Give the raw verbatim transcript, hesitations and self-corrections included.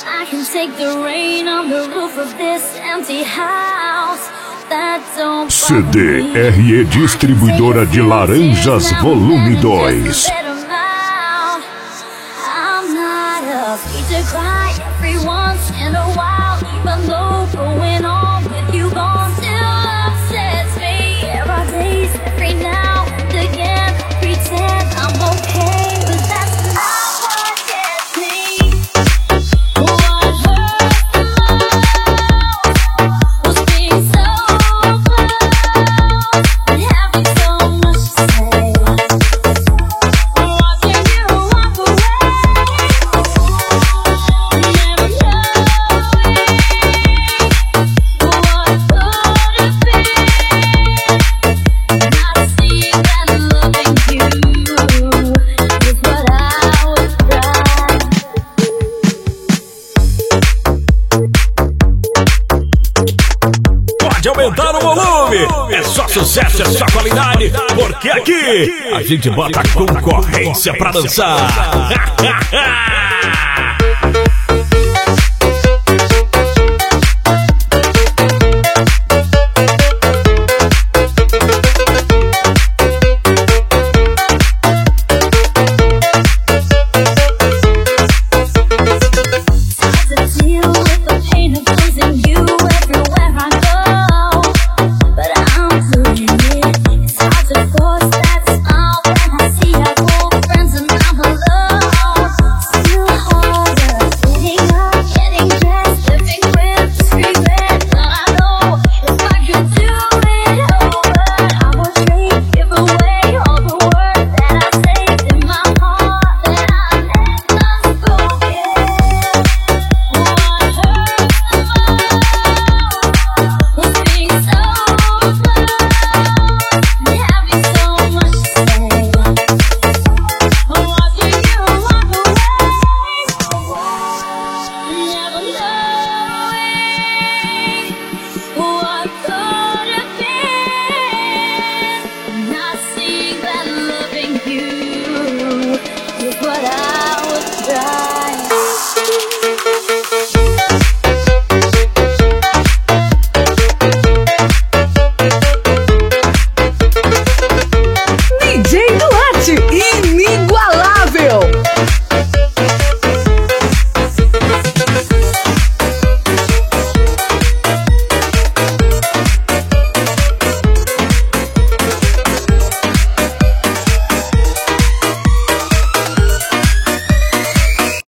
I can take the rain on the roof of this empty house. C D R E Distribuidora de Laranjas Volume dois. I'm not afraid to cry every once in a while, even though going on with you gone still upsets me. Every day, every now and again, pretend I'm okay, but that's not what gets me. What hurts the most was being so close and having so much to say. Watching you walk away, never knowing what could have been. Not seeing that loving you is what I was trying. Pode aumentar o volume. É só sucesso, é só qualidade. Porque aqui a gente bota concorrência pra dançar.